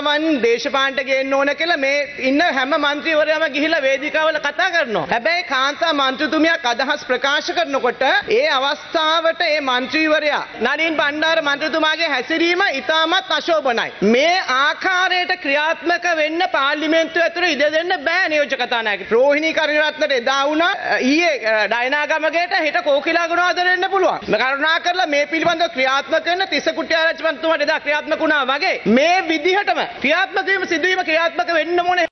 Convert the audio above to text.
තමන් දේශපාලනට ගේන්න ඕන කියලා මේ ඉන්න හැම മന്ത്രിවරයාම ගිහිල්ලා වේදිකාවල කතා කරනවා. හැබැයි කාන්තා මන්ත්‍රීතුමියක් අදහස් ප්‍රකාශ කරනකොට ඒ අවස්ථාවට ඒ മന്ത്രിවරයා නලින් බණ්ඩාර මන්ත්‍රීතුමාගේ හැසිරීම ඉතාමත් අශෝභනයි. මේ ආකාරයට ක්‍රියාත්මක වෙන්න පාර්ලිමේන්තුව ඇතුළේ ඉඩ දෙන්න බෑ නියෝජ්‍ය කතානායක. රෝහිණී කරුණාරත්නට එදා වුණා ඊයේ ඩයනාගමගේට හෙට කෝකිලා ගුණාදර වෙන්න පුළුවන්. කරුණාකරලා මේ පිළිබඳව ක්‍රියාත්මක වෙන්න තිස්ස කුට්ටිආරච්චි මන්ත්‍රීතුමාට එදා ක්‍රියාත්මක වුණා වගේ මේ විදිහටම ක්‍රියාත්මක වීම සිදුවීම ක්‍රියාත්මක වෙන්න ඕනේ.